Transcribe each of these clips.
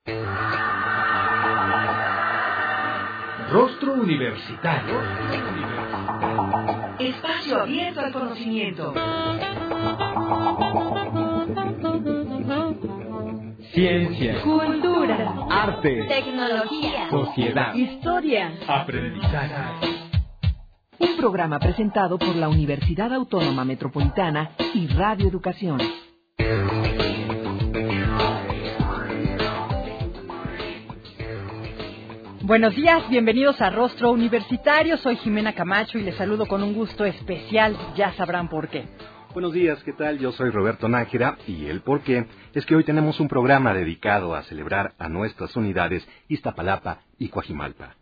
Rostro Universitario. Espacio abierto al conocimiento. Ciencia, Cultura, arte, tecnología, sociedad, historia, aprendizaje. Un programa presentado por la Universidad Autónoma Metropolitana y Radio Educación. Buenos días, bienvenidos a Rostro Universitario. Soy Jimena Camacho y les saludo con un gusto especial, ya sabrán por qué. Buenos días, ¿qué tal? Yo soy Roberto Nájera y el por qué es que hoy tenemos un programa dedicado a celebrar a nuestras unidades Iztapalapa y Coajimalpa.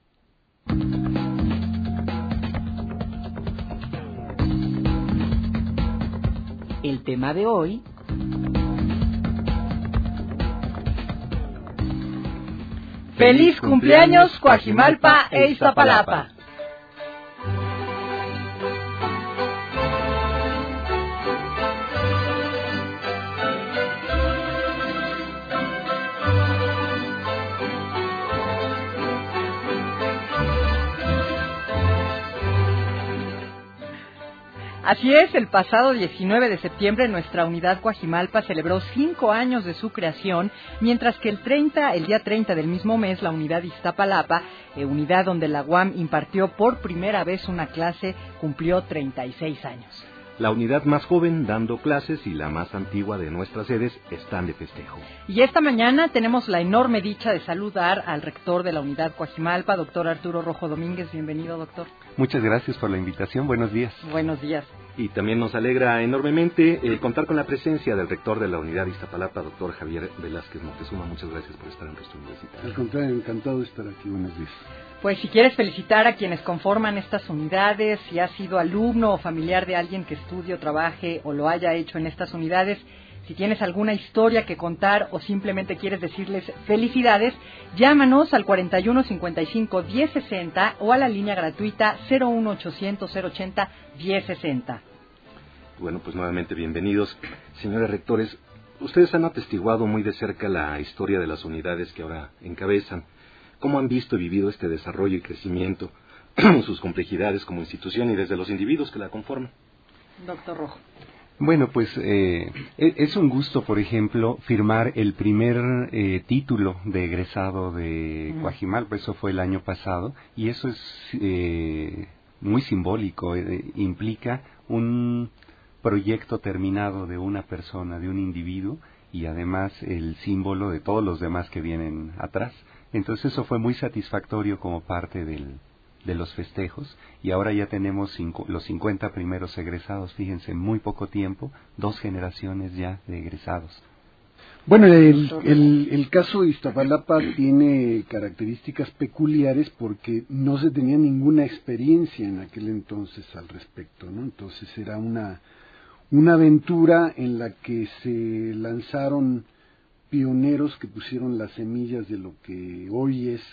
El tema de hoy: ¡Feliz cumpleaños, Coajimalpa e Iztapalapa! Así es, el pasado 19 de septiembre nuestra unidad Coajimalpa celebró 5 años de su creación, mientras que el día 30 del mismo mes la unidad Iztapalapa, unidad donde la UAM impartió por primera vez una clase, cumplió 36 años. La unidad más joven dando clases y la más antigua de nuestras sedes están de festejo. Y esta mañana tenemos la enorme dicha de saludar al rector de la unidad Coajimalpa, doctor Arturo Rojo Domínguez. Bienvenido, doctor. Muchas gracias por la invitación. Buenos días. Buenos días. Y también nos alegra enormemente contar con la presencia del rector de la unidad Iztapalapa, doctor Javier Velázquez Moctezuma. Muchas gracias por estar en nuestra universidad. Al contrario, encantado de estar aquí. Buenos días. Pues si quieres felicitar a quienes conforman estas unidades, si has sido alumno o familiar de alguien que estudie o trabaje o lo haya hecho en estas unidades, si tienes alguna historia que contar o simplemente quieres decirles felicidades, llámanos al 41 55 1060 o a la línea gratuita 01 800 080 1060. Bueno, pues nuevamente bienvenidos. Señores rectores, ustedes han atestiguado muy de cerca la historia de las unidades que ahora encabezan. ¿Cómo han visto y vivido este desarrollo y crecimiento, sus complejidades como institución y desde los individuos que la conforman? Doctor Rojo. Bueno, pues es un gusto, por ejemplo, firmar el primer título de egresado de Coajimalpa. Eso fue el año pasado y eso es muy simbólico. Implica un proyecto terminado de una persona, de un individuo, y además el símbolo de todos los demás que vienen atrás. Entonces eso fue muy satisfactorio como parte de los festejos, y ahora ya tenemos los 50 primeros egresados. Fíjense, en muy poco tiempo, 2 generaciones ya de egresados. Bueno, el caso de Iztapalapa tiene características peculiares porque no se tenía ninguna experiencia en aquel entonces al respecto, ¿no? Entonces era una aventura en la que se lanzaron pioneros que pusieron las semillas de lo que hoy es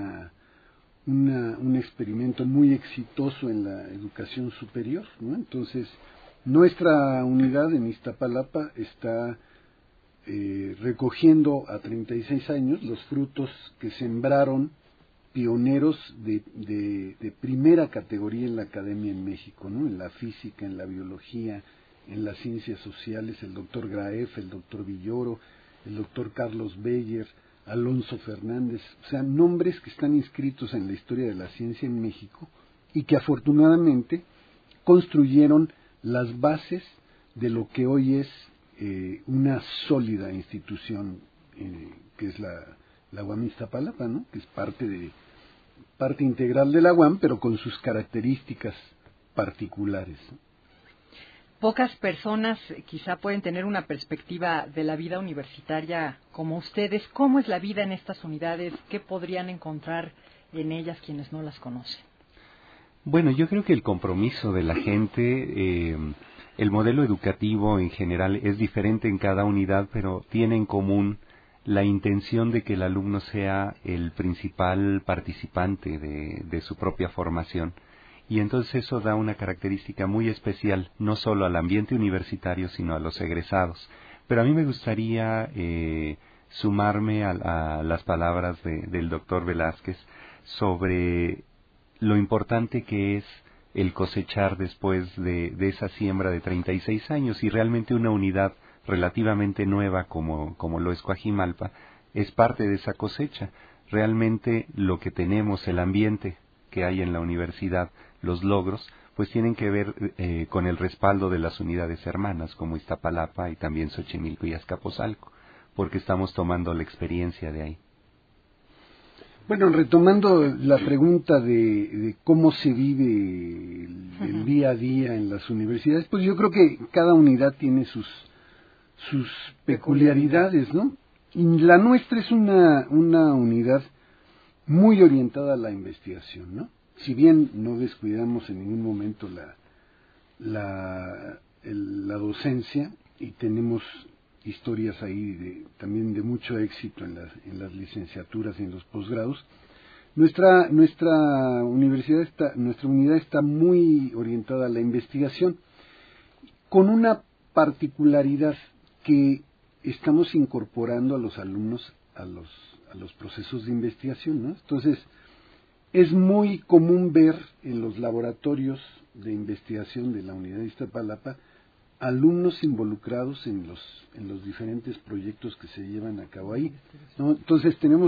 un experimento muy exitoso en la educación superior, ¿no? Entonces, nuestra unidad en Iztapalapa está recogiendo a 36 años los frutos que sembraron pioneros de primera categoría en la academia en México, ¿no? En la física, en la biología, en las ciencias sociales, el doctor Graef, el doctor Villoro, el doctor Carlos Beyer, Alonso Fernández, o sea, nombres que están inscritos en la historia de la ciencia en México y que afortunadamente construyeron las bases de lo que hoy es una sólida institución que es la UAM Iztapalapa, ¿no? Que es parte integral de la UAM, pero con sus características particulares, ¿no? Pocas personas quizá pueden tener una perspectiva de la vida universitaria como ustedes. ¿Cómo es la vida en estas unidades? ¿Qué podrían encontrar en ellas quienes no las conocen? Bueno, yo creo que el compromiso de la gente, el modelo educativo en general es diferente en cada unidad, pero tiene en común la intención de que el alumno sea el principal participante de su propia formación. Y entonces eso da una característica muy especial, no solo al ambiente universitario, sino a los egresados. Pero a mí me gustaría sumarme a las palabras del doctor Velázquez sobre lo importante que es el cosechar después de esa siembra de 36 años, y realmente una unidad relativamente nueva como lo es Coajimalpa es parte de esa cosecha. Realmente lo que tenemos, el ambiente que hay en la universidad, los logros, pues tienen que ver con el respaldo de las unidades hermanas como Iztapalapa y también Xochimilco y Azcapotzalco, porque estamos tomando la experiencia de ahí. Bueno, retomando la pregunta de cómo se vive el día a día en las universidades, pues yo creo que cada unidad tiene sus peculiaridades, ¿no? Y la nuestra es una unidad muy orientada a la investigación, ¿no? Si bien no descuidamos en ningún momento la docencia, y tenemos historias ahí también de mucho éxito en las licenciaturas y en los posgrados, nuestra unidad está muy orientada a la investigación, con una particularidad que estamos incorporando a los alumnos a los procesos de investigación, ¿no? Entonces, es muy común ver en los laboratorios de investigación de la unidad de Iztapalapa alumnos involucrados en los diferentes proyectos que se llevan a cabo ahí, ¿no? Entonces tenemos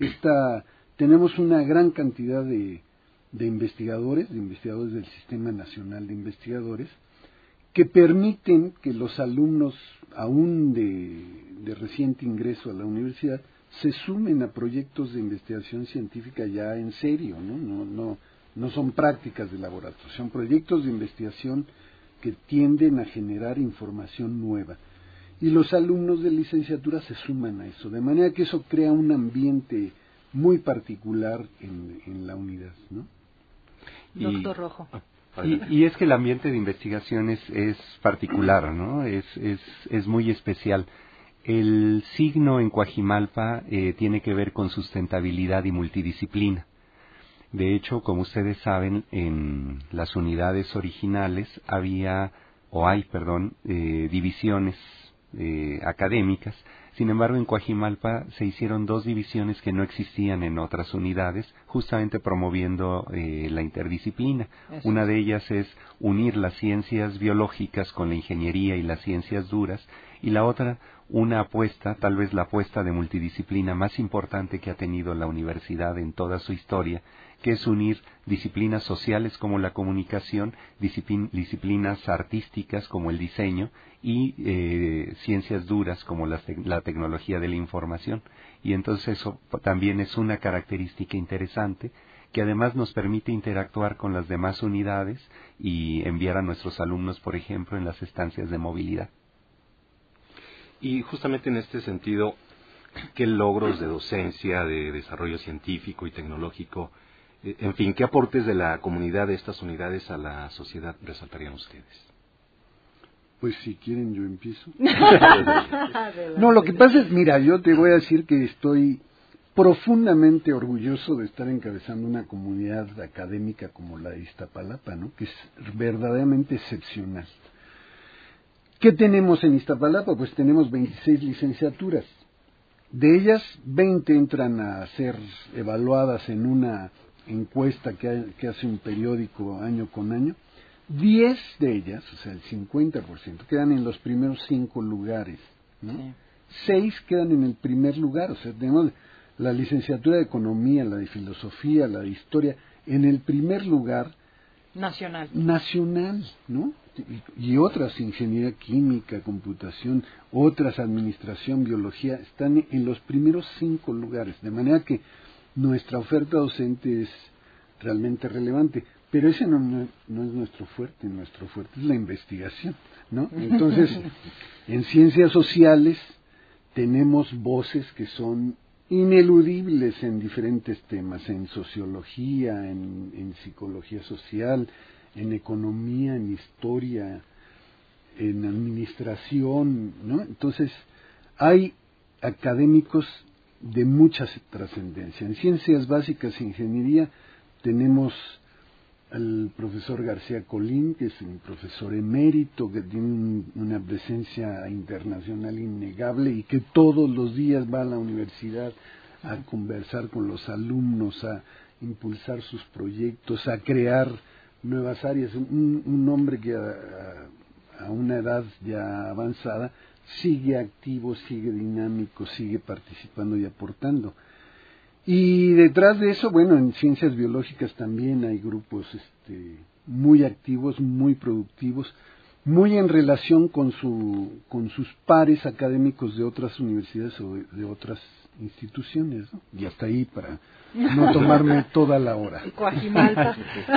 una gran cantidad de investigadores del Sistema Nacional de Investigadores, que permiten que los alumnos, aún de reciente ingreso a la universidad, se sumen a proyectos de investigación científica ya en serio, ¿no? No son prácticas de laboratorio, son proyectos de investigación que tienden a generar información nueva. Y los alumnos de licenciatura se suman a eso, de manera que eso crea un ambiente muy particular en la unidad, ¿no? Doctor Rojo. Y es que el ambiente de investigación es particular, ¿no? Es muy especial. El signo en Coajimalpa tiene que ver con sustentabilidad y multidisciplina. De hecho, como ustedes saben, en las unidades originales hay divisiones académicas. Sin embargo, en Coajimalpa se hicieron 2 divisiones que no existían en otras unidades, justamente promoviendo la interdisciplina. Una de ellas es unir las ciencias biológicas con la ingeniería y las ciencias duras, y la otra, una apuesta, tal vez la apuesta de multidisciplina más importante que ha tenido la universidad en toda su historia, que es unir disciplinas sociales como la comunicación, disciplinas artísticas como el diseño y ciencias duras como la tecnología de la información. Y entonces eso también es una característica interesante que además nos permite interactuar con las demás unidades y enviar a nuestros alumnos, por ejemplo, en las estancias de movilidad. Y justamente en este sentido, ¿qué logros de docencia, de desarrollo científico y tecnológico, en fin, qué aportes de la comunidad de estas unidades a la sociedad resaltarían ustedes? Pues si quieren yo empiezo. No, lo que pasa es, mira, yo te voy a decir que estoy profundamente orgulloso de estar encabezando una comunidad académica como la de Iztapalapa, ¿no? Que es verdaderamente excepcional. ¿Qué tenemos en Iztapalapa? Pues tenemos 26 licenciaturas. De ellas, 20 entran a ser evaluadas en una encuesta que hace un periódico año con año. 10 de ellas, o sea, el 50%, quedan en los primeros 5 lugares, ¿no? Sí. 6 quedan en el primer lugar, o sea, tenemos la licenciatura de Economía, la de Filosofía, la de Historia, en el primer lugar nacional, ¿no? Y otras, Ingeniería Química, Computación, otras, Administración, Biología, están en los primeros 5 lugares, de manera que nuestra oferta docente es realmente relevante, pero ese no es nuestro fuerte es la investigación, ¿no? Entonces, en ciencias sociales tenemos voces que son ineludibles en diferentes temas, en sociología, en psicología social, en economía, en historia, en administración, ¿no? Entonces, hay académicos de mucha trascendencia. En ciencias básicas e ingeniería tenemos al profesor García Colín, que es un profesor emérito, que tiene una presencia internacional innegable y que todos los días va a la universidad a conversar con los alumnos, a impulsar sus proyectos, a crear nuevas áreas. Un hombre que a una edad ya avanzada sigue activo, sigue dinámico, sigue participando y aportando. Y detrás de eso, bueno, en ciencias biológicas también hay grupos muy activos, muy productivos, muy en relación con sus pares académicos de otras universidades o de otras instituciones, ¿no? Y hasta ahí para no tomarme toda la hora. Coajimalpa.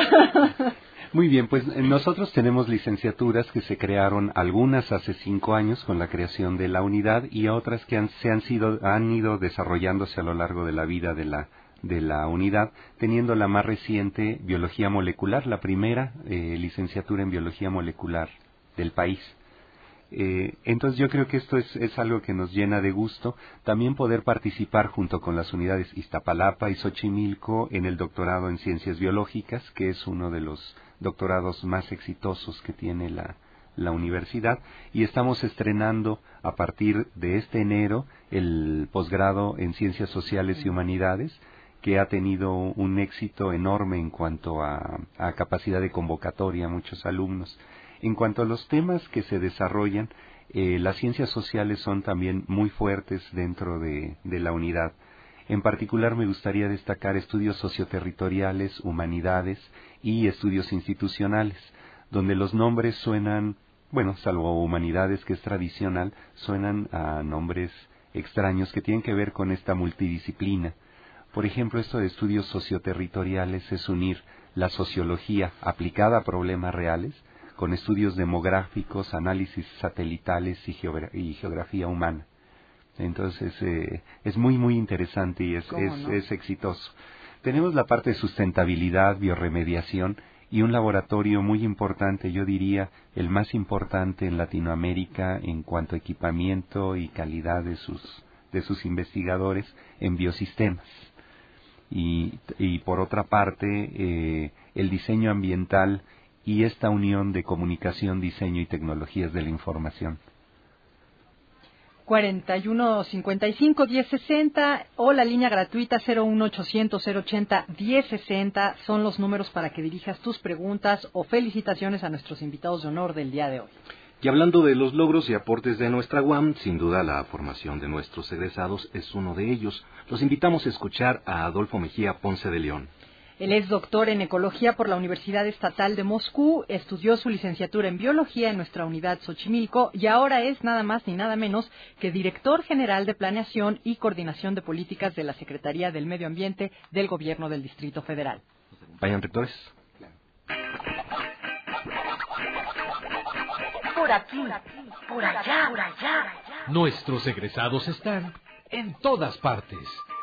Muy bien, pues nosotros tenemos licenciaturas que se crearon, algunas hace 5 años con la creación de la unidad y otras que han ido desarrollándose a lo largo de la vida de la unidad, teniendo la más reciente biología molecular, la primera licenciatura en biología molecular del país. Entonces yo creo que esto es algo que nos llena de gusto, también poder participar junto con las unidades Iztapalapa y Xochimilco en el doctorado en ciencias biológicas, que es uno de los doctorados más exitosos que tiene la universidad, y estamos estrenando a partir de este enero el posgrado en ciencias sociales y humanidades, que ha tenido un éxito enorme en cuanto a capacidad de convocatoria a muchos alumnos. En cuanto a los temas que se desarrollan, las ciencias sociales son también muy fuertes dentro de la unidad. En particular me gustaría destacar estudios socioterritoriales, humanidades y estudios institucionales, donde los nombres suenan, bueno, salvo humanidades que es tradicional, suenan a nombres extraños que tienen que ver con esta multidisciplina. Por ejemplo, esto de estudios socioterritoriales es unir la sociología aplicada a problemas reales con estudios demográficos, análisis satelitales y geografía humana. Entonces es muy muy interesante y es exitoso. Tenemos la parte de sustentabilidad, biorremediación y un laboratorio muy importante, yo diría el más importante en Latinoamérica en cuanto a equipamiento y calidad de sus investigadores en biosistemas. Y por otra parte el diseño ambiental y esta unión de comunicación, diseño y tecnologías de la información. 4155-1060 o la línea gratuita 01800-080-1060 son los números para que dirijas tus preguntas o felicitaciones a nuestros invitados de honor del día de hoy. Y hablando de los logros y aportes de nuestra UAM, sin duda la formación de nuestros egresados es uno de ellos. Los invitamos a escuchar a Adolfo Mejía Ponce de León. Él es doctor en Ecología por la Universidad Estatal de Moscú, estudió su licenciatura en Biología en nuestra unidad Xochimilco y ahora es nada más ni nada menos que director general de Planeación y Coordinación de Políticas de la Secretaría del Medio Ambiente del Gobierno del Distrito Federal. Vayan, rectores. Por aquí, por allá, por allá. Nuestros egresados están en todas partes.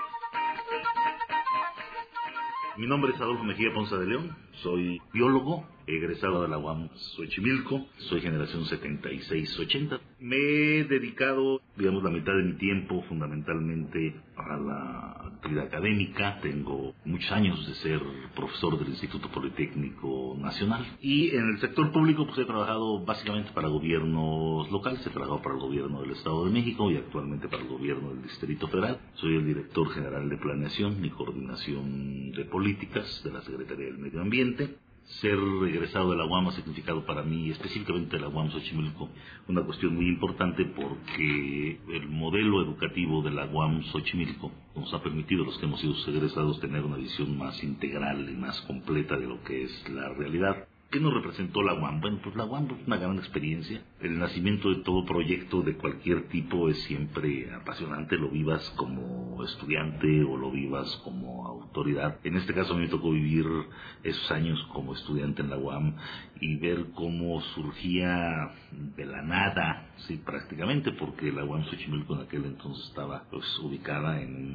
Mi nombre es Adolfo Mejía Ponce de León, soy biólogo, egresado de la UAM Xochimilco, soy generación 76-80. Me he dedicado, digamos, la mitad de mi tiempo fundamentalmente a la actividad académica. Tengo muchos años de ser profesor del Instituto Politécnico Nacional. Y en el sector público pues he trabajado básicamente para gobiernos locales, he trabajado para el gobierno del Estado de México y actualmente para el gobierno del Distrito Federal. Soy el director general de Planeación y Coordinación de Políticas de la Secretaría del Medio Ambiente. Ser egresado de la UAM ha significado para mí, específicamente de la UAM Xochimilco, una cuestión muy importante porque el modelo educativo de la UAM Xochimilco nos ha permitido a los que hemos sido egresados tener una visión más integral y más completa de lo que es la realidad. ¿Qué nos representó la UAM? Bueno, pues la UAM es una gran experiencia. El nacimiento de todo proyecto de cualquier tipo es siempre apasionante, lo vivas como estudiante o lo vivas como autoridad. En este caso a mí me tocó vivir esos años como estudiante en la UAM y ver cómo surgía de la nada, sí, prácticamente, porque la UAM Xochimilco en aquel entonces estaba pues ubicada en un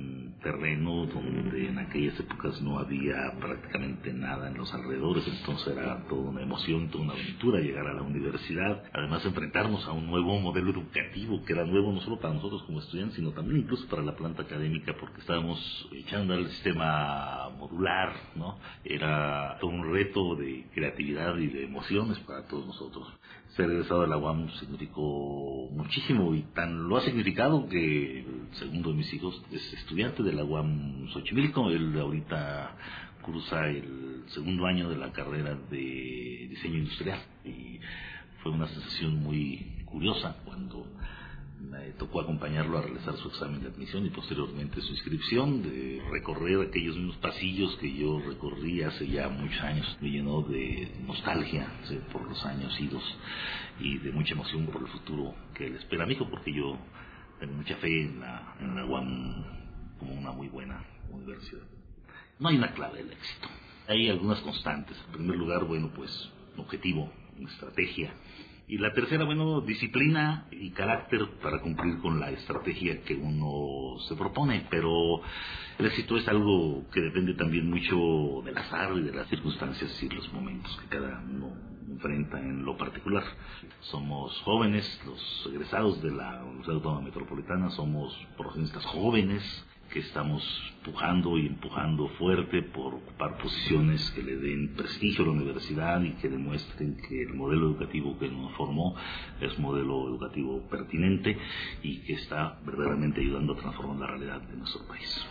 terreno donde en aquellas épocas no había prácticamente nada en los alrededores, entonces era toda una emoción, toda una aventura llegar a la universidad, además enfrentarnos a un nuevo modelo educativo que era nuevo no solo para nosotros como estudiantes, sino también incluso para la planta académica, porque estábamos echando al sistema modular, ¿no? Era todo un reto de creatividad y de emociones para todos nosotros. Ser egresado de la UAM significó muchísimo, y tan lo ha significado que el segundo de mis hijos es estudiante de la UAM Xochimilco. Él ahorita cursa el segundo año de la carrera de diseño industrial, y fue una sensación muy curiosa cuando me tocó acompañarlo a realizar su examen de admisión y posteriormente su inscripción, de recorrer aquellos mismos pasillos que yo recorrí hace ya muchos años. Me llenó de nostalgia, ¿sí?, por los años idos, y de mucha emoción por el futuro que le espera a mi hijo, porque yo tengo mucha fe en la UAM como una muy buena universidad. No hay una clave del éxito, hay algunas constantes. En primer lugar, bueno, pues objetivo, estrategia. Y la tercera, bueno, disciplina y carácter para cumplir con la estrategia que uno se propone. Pero el éxito es algo que depende también mucho del azar y de las circunstancias y los momentos que cada uno enfrenta en lo particular. Somos jóvenes, los egresados de la Universidad Autónoma Metropolitana, somos profesionistas jóvenes que estamos pujando y empujando fuerte por ocupar posiciones que le den prestigio a la universidad y que demuestren que el modelo educativo que nos formó es un modelo educativo pertinente y que está verdaderamente ayudando a transformar la realidad de nuestro país.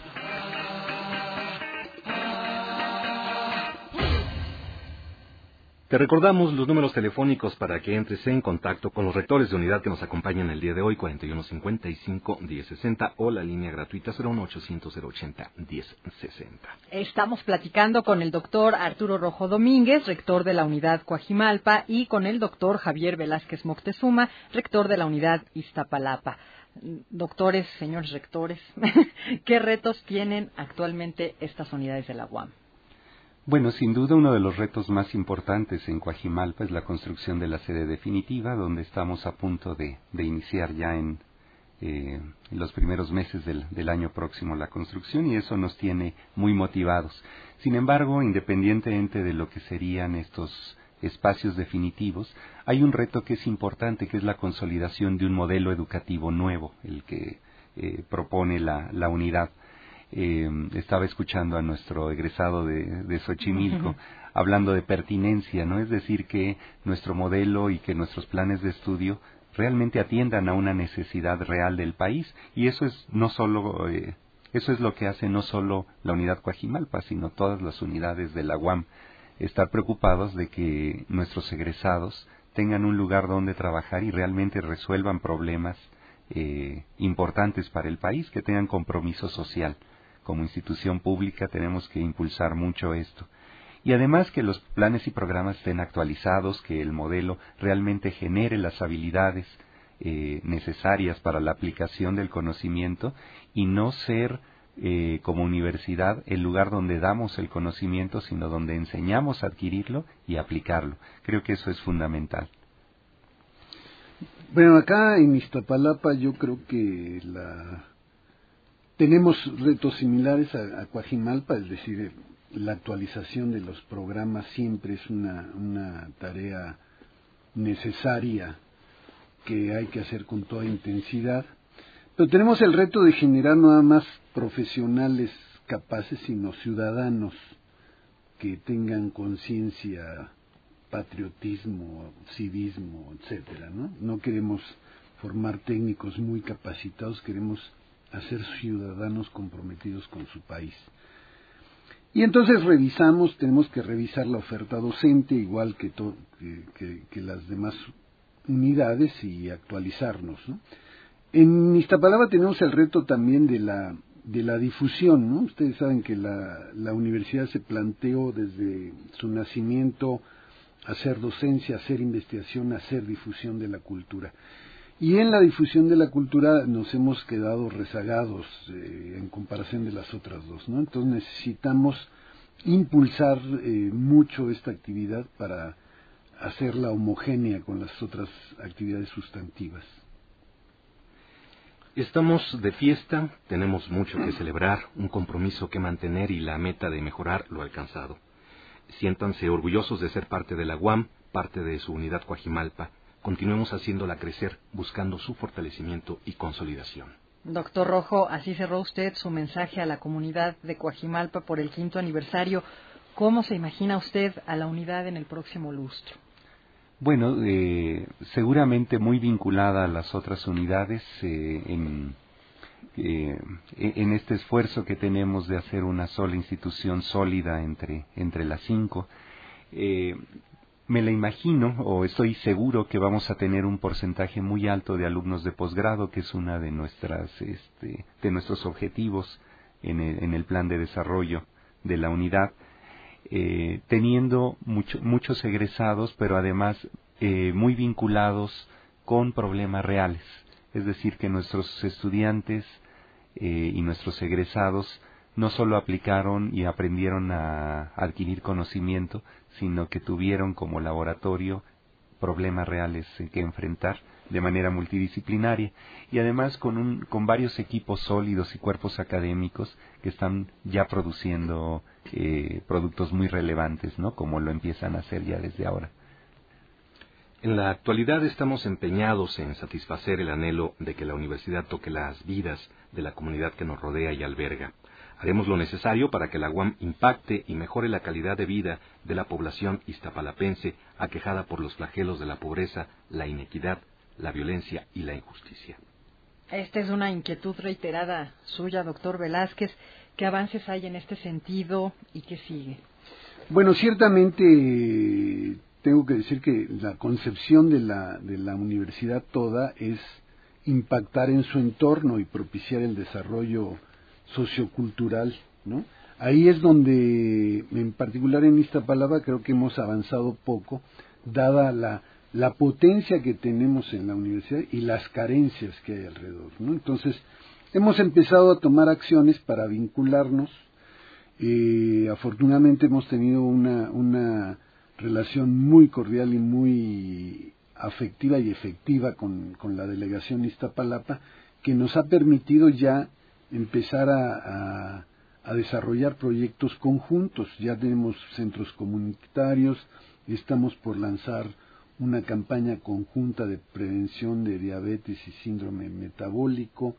Te recordamos los números telefónicos para que entres en contacto con los rectores de unidad que nos acompañan el día de hoy: 4155-1060 o la línea gratuita 01800-080-1060. Estamos platicando con el doctor Arturo Rojo Domínguez, rector de la unidad Coajimalpa, y con el doctor Javier Velázquez Moctezuma, rector de la unidad Iztapalapa. Doctores, señores rectores, ¿qué retos tienen actualmente estas unidades de la UAM? Bueno, sin duda uno de los retos más importantes en Coajimalpa es la construcción de la sede definitiva, donde estamos a punto de iniciar ya en los primeros meses del año próximo la construcción, y eso nos tiene muy motivados. Sin embargo, independientemente de lo que serían estos espacios definitivos, hay un reto que es importante, que es la consolidación de un modelo educativo nuevo, el que propone la unidad. Estaba escuchando a nuestro egresado de Xochimilco hablando de pertinencia, ¿no? Es decir, que nuestro modelo y que nuestros planes de estudio realmente atiendan a una necesidad real del país, y eso es no solo eso es lo que hace no solo la unidad Coajimalpa, sino todas las unidades de la UAM, estar preocupados de que nuestros egresados tengan un lugar donde trabajar y realmente resuelvan problemas importantes para el país, que tengan compromiso social. Como institución pública tenemos que impulsar mucho esto. Y además que los planes y programas estén actualizados, que el modelo realmente genere las habilidades necesarias para la aplicación del conocimiento, y no ser como universidad el lugar donde damos el conocimiento, sino donde enseñamos a adquirirlo y aplicarlo. Creo que eso es fundamental. Bueno, acá en Iztapalapa yo creo que tenemos retos similares a Coajimalpa, es decir, la actualización de los programas siempre es una tarea necesaria que hay que hacer con toda intensidad, pero tenemos el reto de generar no nada más profesionales capaces, sino ciudadanos que tengan conciencia, patriotismo, civismo, etcétera, ¿no? No queremos formar técnicos muy capacitados, queremos hacer ciudadanos comprometidos con su país. Y entonces tenemos que revisar la oferta docente, igual que las demás unidades, y actualizarnos, ¿no? En Iztapalapa tenemos el reto también de la difusión, ¿no? Ustedes saben que la universidad se planteó desde su nacimiento hacer docencia, hacer investigación, hacer difusión de la cultura. Y en la difusión de la cultura nos hemos quedado rezagados en comparación de las otras dos, ¿no? Entonces necesitamos impulsar mucho esta actividad para hacerla homogénea con las otras actividades sustantivas. Estamos de fiesta, tenemos mucho que celebrar, un compromiso que mantener y la meta de mejorar lo alcanzado. Siéntanse orgullosos de ser parte de la UAM, parte de su unidad Coajimalpa. Continuemos haciéndola crecer, buscando su fortalecimiento y consolidación. Doctor Rojo, así cerró usted su mensaje a la comunidad de Coajimalpa por el 5º aniversario. ¿Cómo se imagina usted a la unidad en el próximo lustro? Bueno, seguramente muy vinculada a las otras unidades en este esfuerzo que tenemos de hacer una sola institución sólida entre las 5. Me la imagino, o estoy seguro, que vamos a tener un porcentaje muy alto de alumnos de posgrado, que es una de nuestros objetivos en el plan de desarrollo de la unidad, teniendo muchos egresados, pero además muy vinculados con problemas reales. Es decir, que nuestros estudiantes y nuestros egresados no solo aplicaron y aprendieron a adquirir conocimiento, sino que tuvieron como laboratorio problemas reales que enfrentar de manera multidisciplinaria, y además con varios equipos sólidos y cuerpos académicos que están ya produciendo productos muy relevantes, ¿no? Como lo empiezan a hacer ya desde ahora. En la actualidad estamos empeñados en satisfacer el anhelo de que la universidad toque las vidas de la comunidad que nos rodea y alberga. Haremos lo necesario para que la UAM impacte y mejore la calidad de vida de la población iztapalapense aquejada por los flagelos de la pobreza, la inequidad, la violencia y la injusticia. Esta es una inquietud reiterada suya, doctor Velázquez. ¿Qué avances hay en este sentido y qué sigue? Bueno, ciertamente tengo que decir que la concepción de la universidad toda es impactar en su entorno y propiciar el desarrollo sociocultural, ¿no? Ahí es donde, en particular en Iztapalapa, creo que hemos avanzado poco, dada la potencia que tenemos en la universidad y las carencias que hay alrededor, ¿no? Entonces, hemos empezado a tomar acciones para vincularnos. Afortunadamente hemos tenido una relación muy cordial y muy afectiva y efectiva con la delegación Iztapalapa, que nos ha permitido ya empezar a desarrollar proyectos conjuntos. Ya tenemos centros comunitarios, estamos por lanzar una campaña conjunta de prevención de diabetes y síndrome metabólico.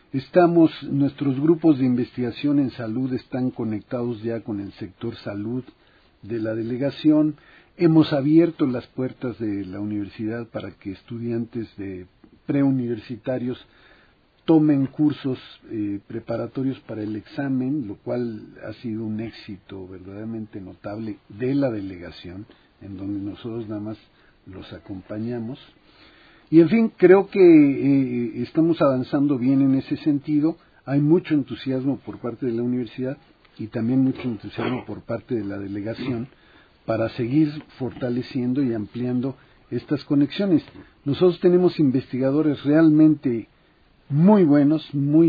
Nuestros grupos de investigación en salud están conectados ya con el sector salud de la delegación. Hemos abierto las puertas de la universidad para que estudiantes de preuniversitarios tomen cursos preparatorios para el examen, lo cual ha sido un éxito verdaderamente notable de la delegación, en donde nosotros nada más los acompañamos. Y en fin, creo que estamos avanzando bien en ese sentido. Hay mucho entusiasmo por parte de la universidad y también mucho entusiasmo por parte de la delegación para seguir fortaleciendo y ampliando estas conexiones. Nosotros tenemos investigadores realmente muy buenos,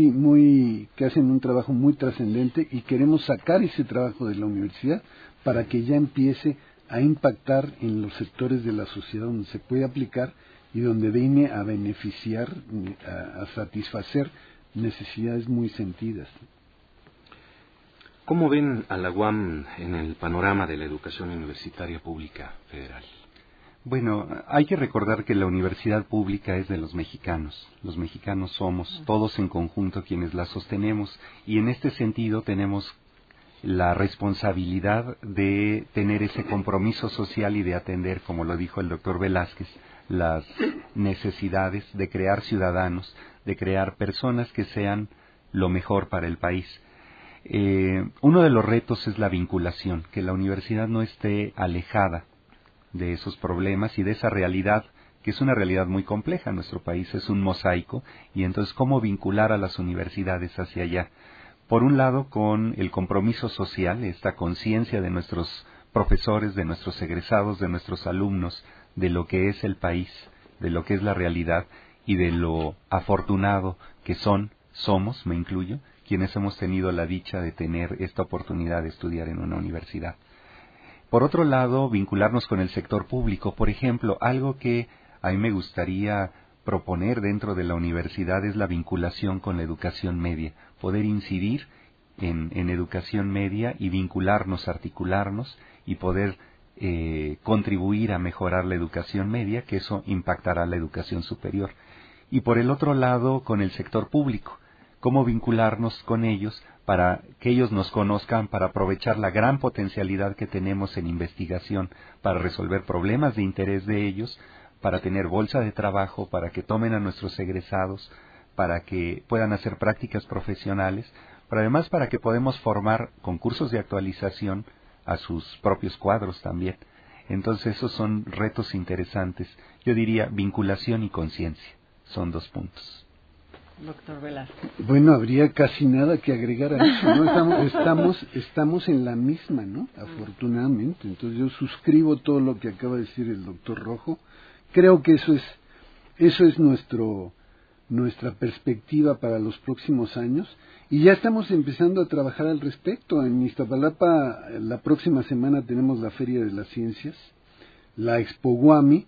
que hacen un trabajo muy trascendente, y queremos sacar ese trabajo de la universidad para que ya empiece a impactar en los sectores de la sociedad donde se puede aplicar y donde viene a beneficiar, a satisfacer necesidades muy sentidas. ¿Cómo ven a la UAM en el panorama de la educación universitaria pública federal? Bueno, hay que recordar que la universidad pública es de los mexicanos. Los mexicanos somos todos en conjunto quienes la sostenemos, y en este sentido tenemos la responsabilidad de tener ese compromiso social y de atender, como lo dijo el doctor Velázquez, las necesidades de crear ciudadanos, de crear personas que sean lo mejor para el país. Uno de los retos es la vinculación, que la universidad no esté alejada de esos problemas y de esa realidad, que es una realidad muy compleja. Nuestro país es un mosaico, y entonces cómo vincular a las universidades hacia allá. Por un lado, con el compromiso social, esta conciencia de nuestros profesores, de nuestros egresados, de nuestros alumnos, de lo que es el país, de lo que es la realidad y de lo afortunado que somos, me incluyo, quienes hemos tenido la dicha de tener esta oportunidad de estudiar en una universidad. Por otro lado, vincularnos con el sector público. Por ejemplo, algo que a mí me gustaría proponer dentro de la universidad es la vinculación con la educación media, poder incidir en educación media y vincularnos, articularnos y poder contribuir a mejorar la educación media, que eso impactará la educación superior. Y por el otro lado, con el sector público, cómo vincularnos con ellos para que ellos nos conozcan, para aprovechar la gran potencialidad que tenemos en investigación, para resolver problemas de interés de ellos, para tener bolsa de trabajo, para que tomen a nuestros egresados, para que puedan hacer prácticas profesionales, pero además para que podamos formar concursos de actualización a sus propios cuadros también. Entonces esos son retos interesantes. Yo diría vinculación y conciencia. Son 2 puntos. Doctor Velasco. Bueno, habría casi nada que agregar a eso, ¿no? Estamos en la misma, ¿no? Afortunadamente. Entonces yo suscribo todo lo que acaba de decir el doctor Rojo. Creo que eso es nuestra perspectiva para los próximos años, y ya estamos empezando a trabajar al respecto. En Iztapalapa la próxima semana tenemos la Feria de las Ciencias, la Expo Guami,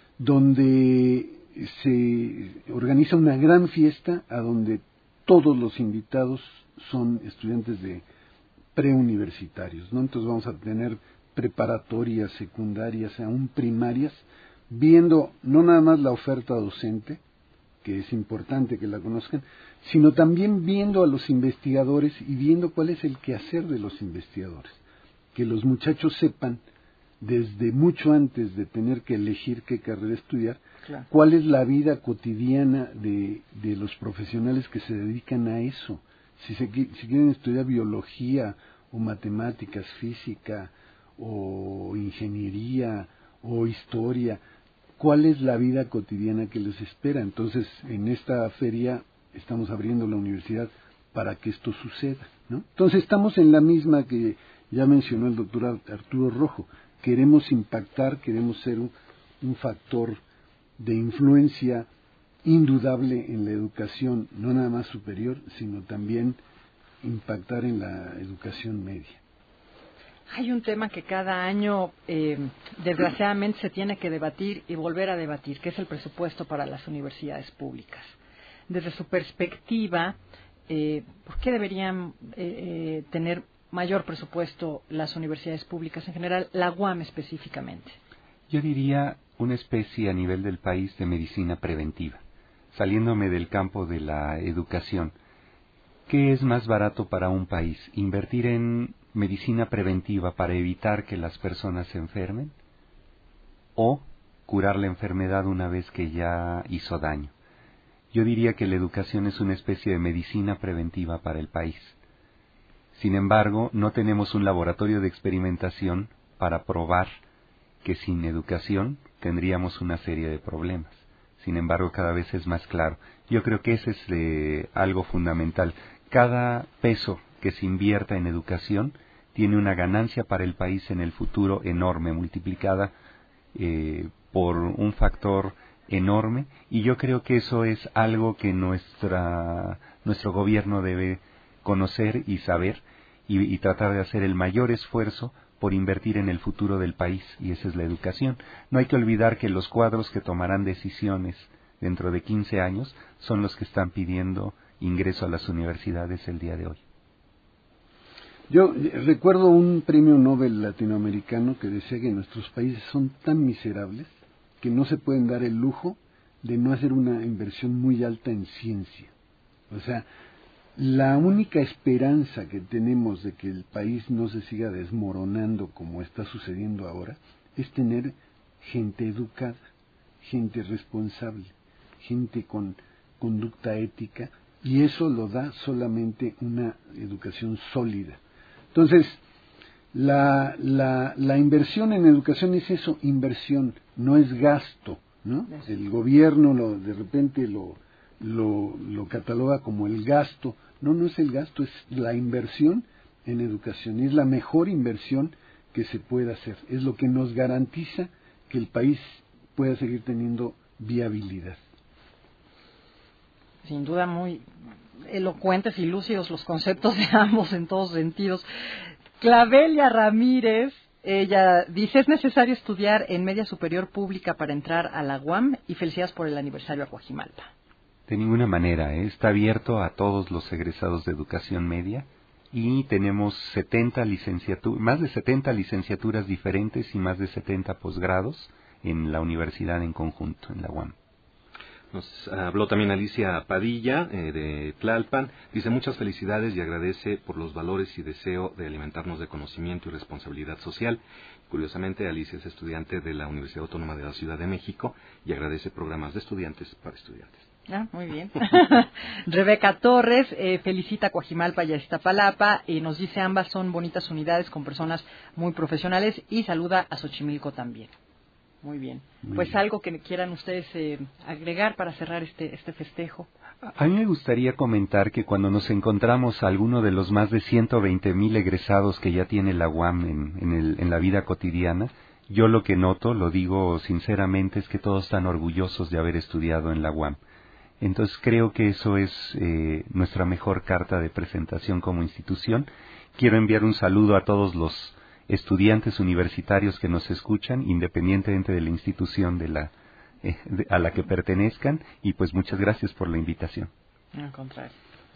donde se organiza una gran fiesta a donde todos los invitados son estudiantes de preuniversitarios, ¿no? Entonces vamos a tener preparatorias, secundarias, aún primarias, viendo no nada más la oferta docente, que es importante que la conozcan, sino también viendo a los investigadores y viendo cuál es el quehacer de los investigadores. Que los muchachos sepan, desde mucho antes de tener que elegir qué carrera estudiar, claro, cuál es la vida cotidiana de los profesionales que se dedican a eso. Si quieren estudiar biología o matemáticas, física o ingeniería o historia, cuál es la vida cotidiana que les espera. Entonces, en esta feria estamos abriendo la universidad para que esto suceda, ¿no? Entonces, estamos en la misma que ya mencionó el doctor Arturo Rojo. Queremos impactar, queremos ser un factor de influencia indudable en la educación, no nada más superior, sino también impactar en la educación media. Hay un tema que cada año, desgraciadamente, se tiene que debatir y volver a debatir, que es el presupuesto para las universidades públicas. Desde su perspectiva, ¿por qué deberían tener mayor presupuesto las universidades públicas en general, la UAM específicamente? Yo diría una especie a nivel del país de medicina preventiva, saliéndome del campo de la educación. ¿Qué es más barato para un país? ¿Invertir en medicina preventiva para evitar que las personas se enfermen? ¿O curar la enfermedad una vez que ya hizo daño? Yo diría que la educación es una especie de medicina preventiva para el país. Sin embargo, no tenemos un laboratorio de experimentación para probar que sin educación tendríamos una serie de problemas. Sin embargo, cada vez es más claro. Yo creo que ese es algo fundamental. Cada peso que se invierta en educación tiene una ganancia para el país en el futuro enorme, multiplicada por un factor enorme, y yo creo que eso es algo que nuestro gobierno debe conocer y saber y tratar de hacer el mayor esfuerzo por invertir en el futuro del país, y esa es la educación. No hay que olvidar que los cuadros que tomarán decisiones dentro de 15 años son los que están pidiendo ingreso a las universidades el día de hoy. Yo recuerdo un premio Nobel latinoamericano que decía que nuestros países son tan miserables que no se pueden dar el lujo de no hacer una inversión muy alta en ciencia. O sea, la única esperanza que tenemos de que el país no se siga desmoronando como está sucediendo ahora es tener gente educada, gente responsable, gente con conducta ética, y eso lo da solamente una educación sólida. Entonces, la inversión en educación es eso, inversión, no es gasto, ¿no? El gobierno de repente lo cataloga como el gasto. No es el gasto, es la inversión en educación, y es la mejor inversión que se puede hacer, es lo que nos garantiza que el país pueda seguir teniendo viabilidad. Sin duda muy elocuentes y lúcidos los conceptos de ambos en todos sentidos. Clavelia Ramírez, Ella dice, ¿es necesario estudiar en media superior pública para entrar a la UAM? Y felicidades por el aniversario a Coajimalpa. De ninguna manera, está abierto a todos los egresados de educación media y tenemos más de 70 licenciaturas diferentes y más de 70 posgrados en la universidad en conjunto, en la UAM. Nos habló también Alicia Padilla, de Tlalpan. Dice, muchas felicidades y agradece por los valores y deseo de alimentarnos de conocimiento y responsabilidad social. Curiosamente, Alicia es estudiante de la Universidad Autónoma de la Ciudad de México y agradece programas de estudiantes para estudiantes. Ah, muy bien. Rebeca Torres felicita a Coajimalpa y a Iztapalapa y nos dice, ambas son bonitas unidades con personas muy profesionales, y saluda a Xochimilco también. Muy bien. Pues algo que quieran ustedes agregar para cerrar este festejo. A mí me gustaría comentar que cuando nos encontramos a alguno de los más de 120,000 egresados que ya tiene la UAM en la vida cotidiana, yo lo que noto, lo digo sinceramente, es que todos están orgullosos de haber estudiado en la UAM. Entonces creo que eso es nuestra mejor carta de presentación como institución. Quiero enviar un saludo a todos los estudiantes universitarios que nos escuchan, independientemente de la institución a la que pertenezcan, y pues muchas gracias por la invitación. Al contrario.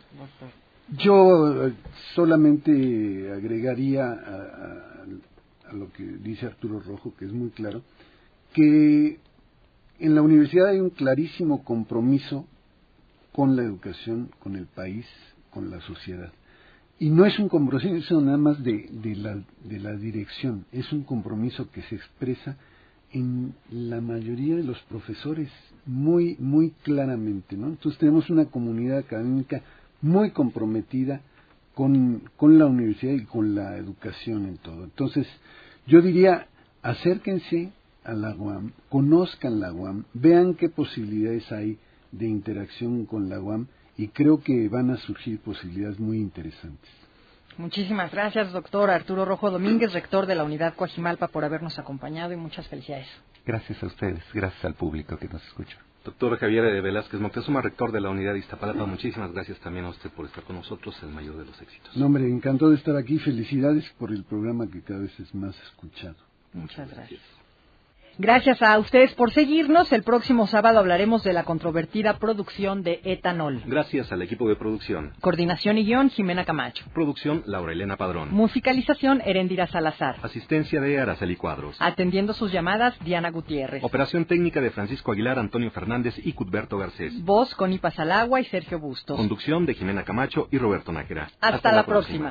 Yo solamente agregaría a lo que dice Arturo Rojo, que es muy claro, que en la universidad hay un clarísimo compromiso con la educación, con el país, con la sociedad. Y no es un compromiso nada más de la dirección, es un compromiso que se expresa en la mayoría de los profesores muy, muy claramente, ¿no? Entonces tenemos una comunidad académica muy comprometida con la universidad y con la educación en todo. Entonces, yo diría, acérquense a la UAM, conozcan la UAM, vean qué posibilidades hay de interacción con la UAM, y creo que van a surgir posibilidades muy interesantes. Muchísimas gracias, doctor Arturo Rojo Domínguez, rector de la Unidad Coajimalpa, por habernos acompañado, y muchas felicidades. Gracias a ustedes, gracias al público que nos escucha. Doctor Javier Velázquez Moctezuma, rector de la Unidad de Iztapalapa, muchísimas gracias también a usted por estar con nosotros, el mayor de los éxitos. No, hombre, encantado de estar aquí, felicidades por el programa que cada vez es más escuchado. Muchas gracias. Gracias a ustedes por seguirnos. El próximo sábado hablaremos de la controvertida producción de etanol. Gracias al equipo de producción. Coordinación y guión, Jimena Camacho. Producción, Laura Elena Padrón. Musicalización, Heréndira Salazar. Asistencia de Araceli Cuadros. Atendiendo sus llamadas, Diana Gutiérrez. Operación técnica de Francisco Aguilar, Antonio Fernández y Cudberto Garcés. Voz, Connie Pasalagua y Sergio Bustos. Conducción de Jimena Camacho y Roberto Nájera. Hasta la próxima.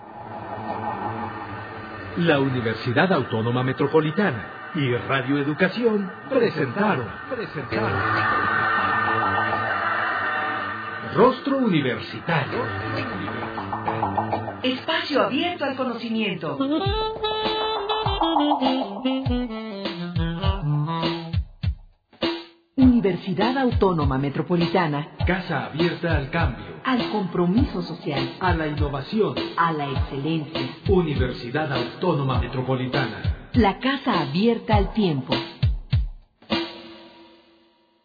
La Universidad Autónoma Metropolitana y Radio Educación presentaron Rostro Universitario. Espacio abierto al conocimiento. Universidad Autónoma Metropolitana. Casa abierta al cambio, Al compromiso social. a la innovación. A la excelencia. Universidad Autónoma Metropolitana. La casa abierta al tiempo.